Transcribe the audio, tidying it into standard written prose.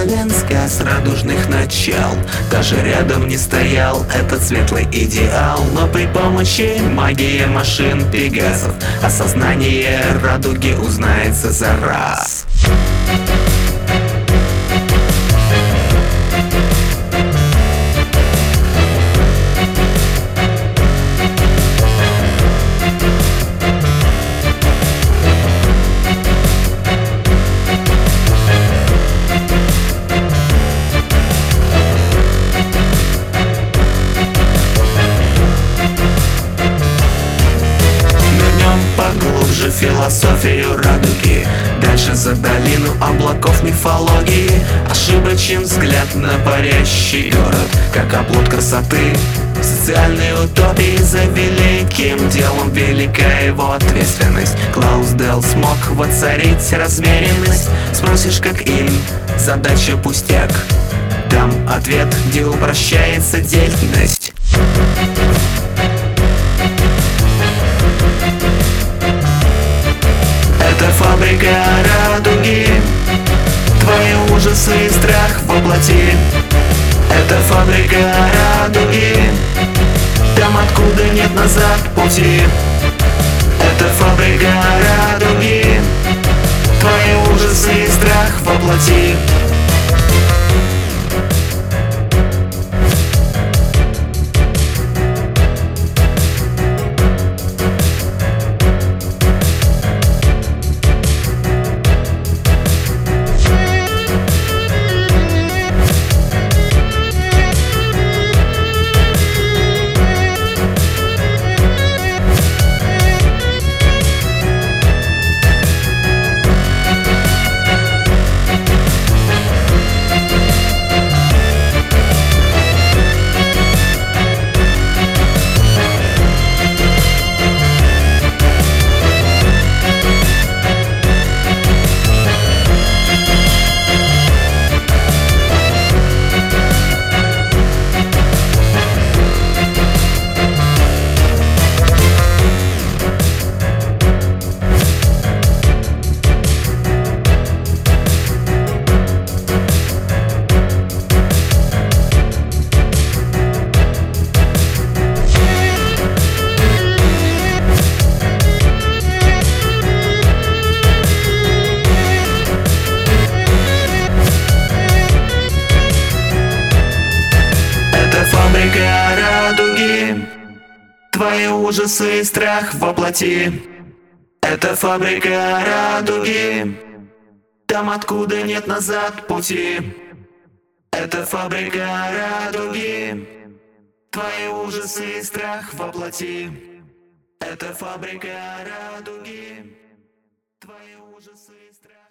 Смоленска с радужных начал даже рядом не стоял этот светлый идеал. Но при помощи магии машин Пегасов осознание радуги узнается за раз. Поглубже философию радуги, дальше за долину облаков мифологии. Ошибочен взгляд на парящий город, как оплот красоты социальной утопии. За великим делом велика его ответственность. Клаусдейл смог воцарить размеренность. Спросишь, как им, задача пустяк. Дам ответ, где упрощается деятельность. Это фабрика радуги, твои ужасы и страх воплоти. Это фабрика радуги, там откуда нет назад пути. Это фабрика радуги, твои ужасы и страх воплоти. Фабрика радуги, твои ужасы и страх воплоти. Это фабрика радуги, там откуда нет назад пути. Это фабрика радуги, твои ужасы и страх воплоти. Это фабрика радуги, твои ужасы и страх.